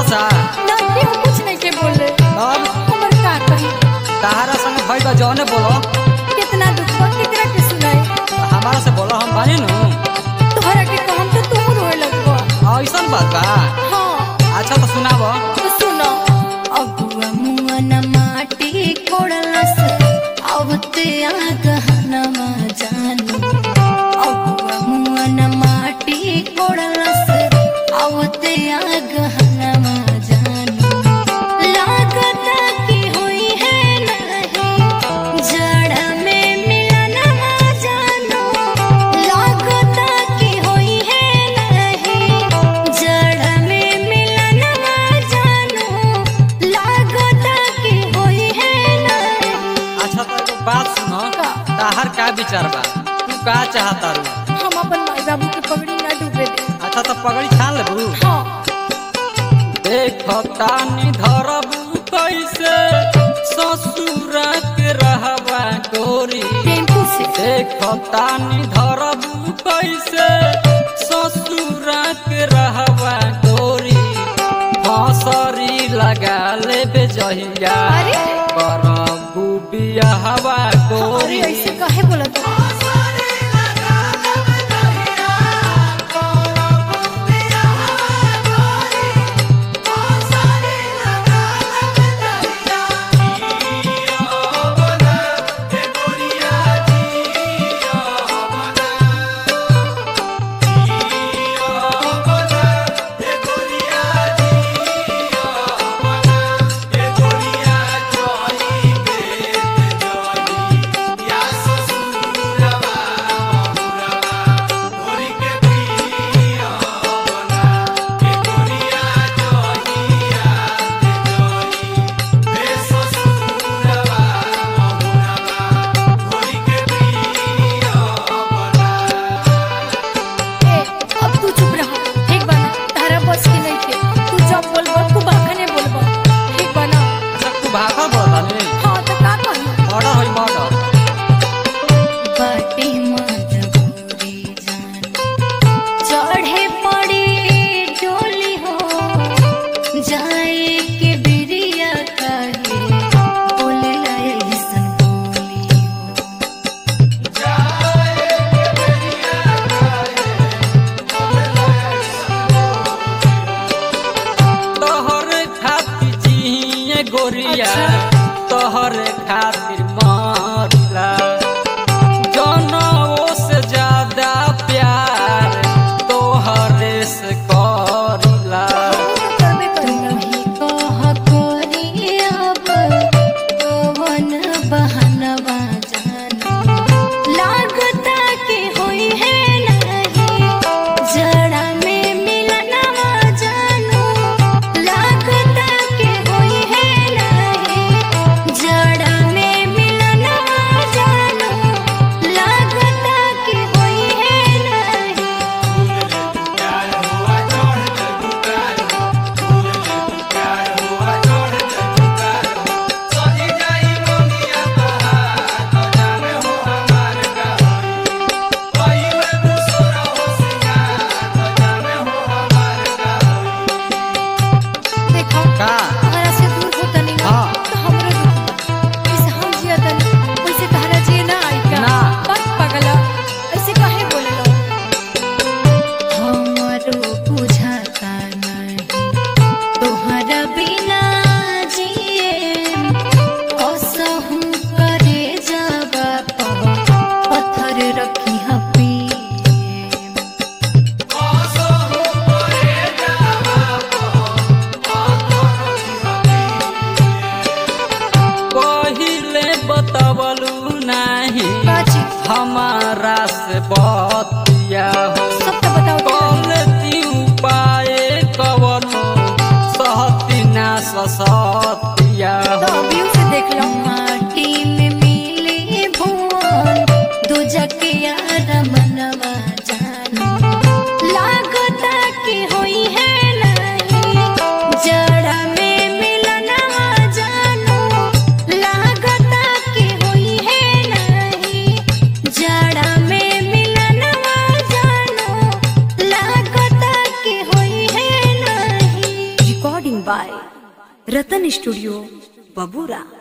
तमाशा ना क्यों कुछ नहीं के बोले अब हमर का कही ताहरा संग भाई बा जौने बोलो कितना दुख बा केकरा के सुनाई हमारा से बोलो हम बानी नु तोहरा के कहम तो तुम रोए लगबो ऐसन बात बा। हां अच्छा तो सुनाबो तो सुनो अगुआ मुआ न माटी कोड़लस आवते आ गहना मा जानू अगुआ मुआ न माटी कोड़लस आवते आ गहना मा जानू लागत की हुई है नहीं जड़ में मिलन मा जानू लागत की हुई है नहीं जड़ में मिलन मा जानू लागत की हुई है नहीं। अच्छा तो एगो बात सुनो का? ताहर का विचार बा तू का चाहता रू हम अपन माई बाबू के पगड़ी ना डूबे दे। अच्छा तो पगड़ी छान लेबू हाँ देखतानी धरबू कैसे ससुर के रहबा गोरी टेम्पू से देखतानी धरबू कैसे ससुर के रहबा गोरी फसरी लगा लेबे जहिया अरे करबू बियाहवा अरे गोरी ऐसे काहे बोलत हो? ए, अब तू चुप रहा ठीक बा ना तारा बस के नहीं थे तू जब बोलबो तू बाखने बोलबो ठीक बा ना। अच्छा तू भाषा बोलतानी हाँ तो का कहूँ मर्डर होई मर्डर बाटे मजबूरी जान चढ़े पड़ी डोली हो जाए के बिरिया काहे बोले ऐसन बोली हो तोहर खातिर जिए गोरिया अच्छा। तोहर खातिर मरिला जनों से ज्यादा प्यार तोहरे से करिला करबे करूँगा ही कह कोरी अब कौन बहनवा जानू लागता के होई है नहीं जड़ा में मिलनवा जानू लागता के होई है नहीं जड़ा में मिलनवा जानू लागता के होई है नहीं। देखो का तहरा से दूर होता नहीं ना हाँ। तो हमरो दुख बा ऐसे हम जिया तनी वैसे तहरा जिए ना आई का ना। बात पगला ऐसे काहे बोलेलो हमरो बुझाता नहीं तोहरा बिना जिए कसहू करे जाबा पत्थर रखी हपी पहिले बतावलू नहीं बाजी हमारा से बतिया हो सब तो बताओ कौलती उपाय कवनो सहती ना ससतिया तो हो व्यू से देख लो माटी में मिली भुवन दो जकिया रमनवा जानू लागता की होई है नहीं जड़ा में मिलनवा जानू लागता की होई है नहीं जड़ा में मिलनवा जानू लागता की होई है नहीं। Recording by Ratan Studio, Babura.